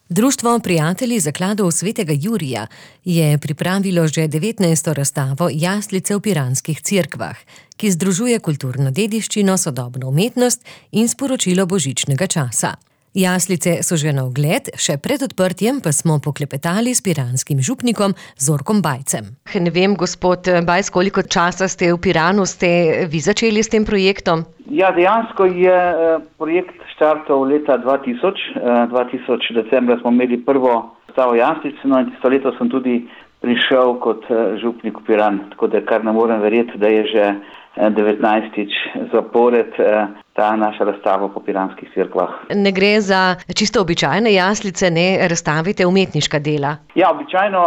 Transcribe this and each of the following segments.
Društvo prijatelji zakladov svetega Jurija je pripravilo že 19. razstavo Jaslice v piranskih cerkvah, ki združuje kulturno dediščino, sodobno umetnost in sporočilo božičnega časa. Jaslice so že na ogled, še pred odprtjem pa smo poklepetali s piranskim župnikom Zorkom Bajcem. Ne vem, gospod Bajc, koliko časa ste v Piranu, ste vi začeli s tem projektom? Ja, dejansko je projekt štartal leta 2000 decembra smo imeli prvo razstavo Jaslic, no in tisto leto sem tudi prišel kot župnik v Piran, tako da kar ne morem verjeti, da je že 19. zapored ta naša razstava po piranskih cerkvah. Ne gre za čisto običajne jaslice, ne razstavite umetniška dela? Ja, običajno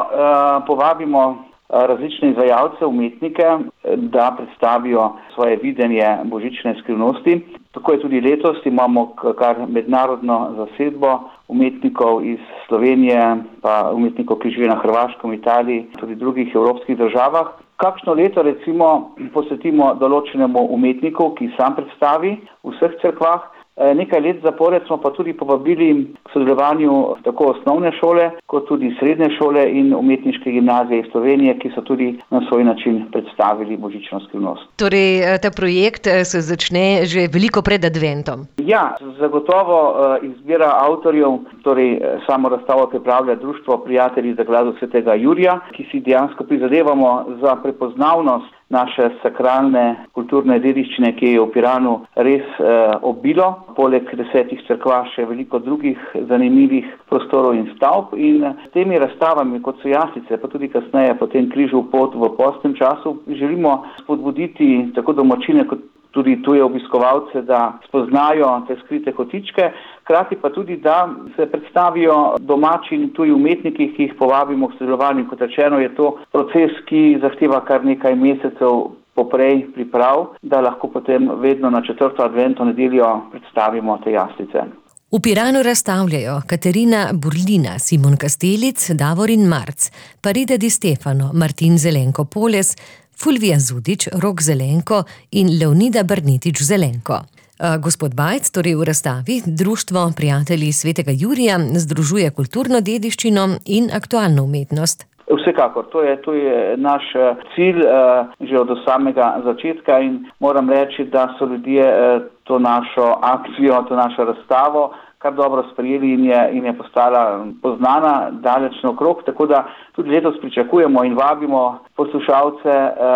povabimo različne izvajalce, umetnike, da predstavijo svoje videnje božične skrivnosti. Tako je tudi letos, imamo kar mednarodno zasedbo umetnikov iz Slovenije, pa umetnikov, ki živijo na Hrvaškem, Italiji, tudi drugih evropskih državah. Kakšno leto recimo posvetimo določenemu umetniku, ki sam predstavi v vseh cerkvah. Nekaj let zapored smo pa tudi povabili k sodelovanju tako osnovne šole, kot tudi srednje šole in umetniške gimnazije iz Slovenije, ki so tudi na svoj način predstavili božično skrivnost. Torej, ta projekt se začne že veliko pred adventom. Ja, zagotovo izbira avtorjev, torej samo razstavo pripravlja Društvo prijatelji zakladov svetega Jurija, ki si dejansko prizadevamo za prepoznavnost naše sakralne kulturne dediščine, ki je v Piranu res obilo. Poleg 10 cerkva še veliko drugih zanimivih prostorov in stavb. In s temi razstavami, kot so jaslice, pa tudi kasneje po tem križu pot v postnem času, želimo spodbuditi tako domačine kot tudi tuje obiskovalce, da spoznajo te skrite kotičke, hkrati pa tudi, da se predstavijo domači in tuji umetniki, ki jih povabimo k sodelovanju. Kot rečeno, je to proces, ki zahteva kar nekaj mesecev poprej priprav, da lahko potem vedno na 4. adventno nedeljo predstavimo te jaslice. V Piranu razstavljajo Katarina Burlina, Simon Kastelic, Davorin Marc, Paride Di Stefano, Martin Zelenko Poles, Fulvija Zudič, Rok Zelenko in Leonida Brnetič Zelenko. Gospod Bajc, torej v razstavi Društvo prijatelji svetega Jurija združuje kulturno dediščino in aktualno umetnost. Vsekakor, to je naš cilj že od samega začetka in moram reči, da so ljudje to našo akcijo, to našo razstavo kar dobro sprejeli in je postala poznana daleč naokrog, tako da tudi letos pričakujemo in vabimo poslušalce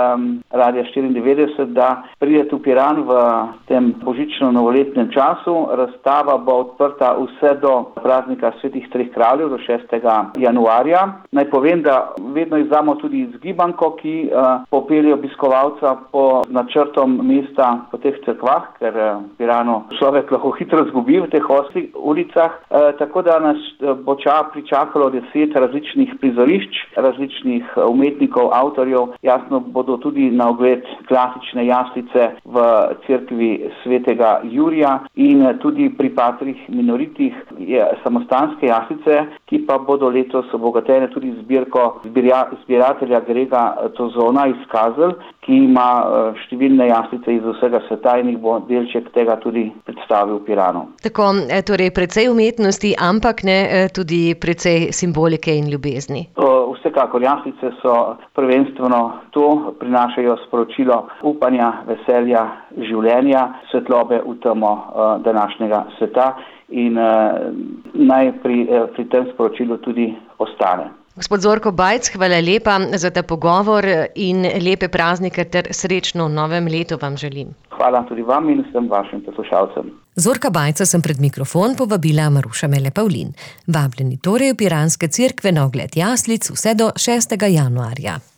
Radia 94, da pridete v Piran v tem božično-novoletnem času. Razstava bo odprta vse do praznika Svetih treh kraljev, do 6. januarja. Naj povem, da vedno izdamo tudi izgibanko, ki popelje obiskovalca po načrtom mesta po teh cerkvah, ker v Piranu človek lahko hitro zgubi v teh ostrih ulicah, tako da nas bo pričakalo 10 različnih prizorišč, različnih umetnikov, avtorjev. Jasno bodo tudi na ogled klasične jaslice v cerkvi svetega Jurija in tudi pri patrih minoritih samostanske jaslice, ki pa bodo letos obogatene tudi zbirko zbiratelja Grega Tozona iz Kazelj, ki ima številne jaslice iz vsega sveta in jih bo delček tega tudi predstavil v Piranu. Tako, torej precej umetnosti, ampak ne tudi precej simbolike in ljubezni. Vsekakor, jaslice so prvenstveno to, prinašajo sporočilo upanja, veselja, življenja, svetlobe v temo današnjega sveta in naj pri tem sporočilu tudi ostane. Gospod Zorko Bajc, hvala lepa za ta pogovor in lepe praznike ter srečno v novem letu vam želim. Hvala tudi vam in vsem vašim poslušalcem. Zorka Bajca sem pred mikrofon povabila Maruša Mele Pavlin. Vabljeni torej v piranske cerkve na ogled jaslic vse do 6. januarja.